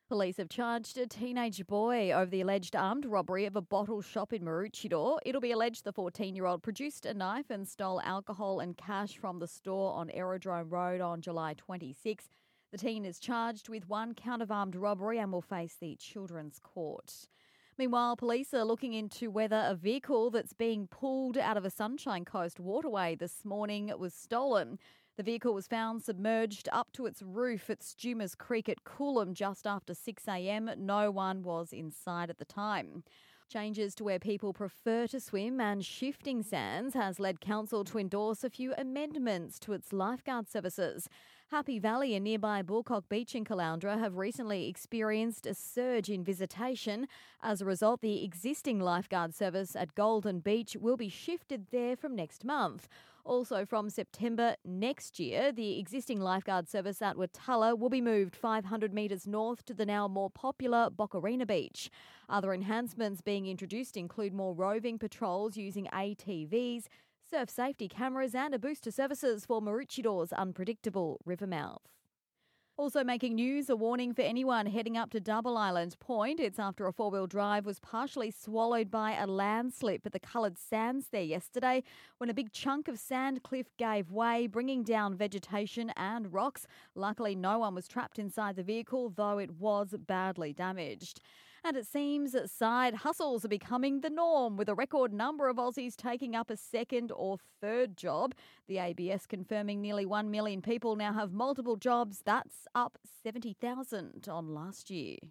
Police have charged a teenage boy over the alleged armed robbery of a bottle shop in Maroochydore. It'll be alleged the 14-year-old produced a knife and stole alcohol and cash from the store on Aerodrome Road on July 26. The teen is charged with one count of armed robbery and will face the Children's Court. Meanwhile, police are looking into whether a vehicle that's being pulled out of a Sunshine Coast waterway this morning was stolen. The vehicle was found submerged up to its roof at Stumers Creek at Coolum just after 6 a.m. No one was inside at the time. Changes to where people prefer to swim and shifting sands has led council to endorse a few amendments to its lifeguard services. Happy Valley and nearby Bulcock Beach in Caloundra have recently experienced a surge in visitation. As a result, the existing lifeguard service at Golden Beach will be shifted there from next month. Also from September next year, the existing lifeguard service at Watala will be moved 500 metres north to the now more popular Boccarina Beach. Other enhancements being introduced include more roving patrols using ATVs, surf safety cameras and a boost to services for Maroochidore's unpredictable river mouth. Also making news, a warning for anyone heading up to Double Island Point. It's after a four-wheel drive was partially swallowed by a landslip at the Coloured Sands there yesterday when a big chunk of sand cliff gave way, bringing down vegetation and rocks. Luckily, no one was trapped inside the vehicle, though it was badly damaged. And it seems side hustles are becoming the norm, with a record number of Aussies taking up a second or third job. The ABS confirming nearly 1 million people now have multiple jobs. That's up 70,000 on last year.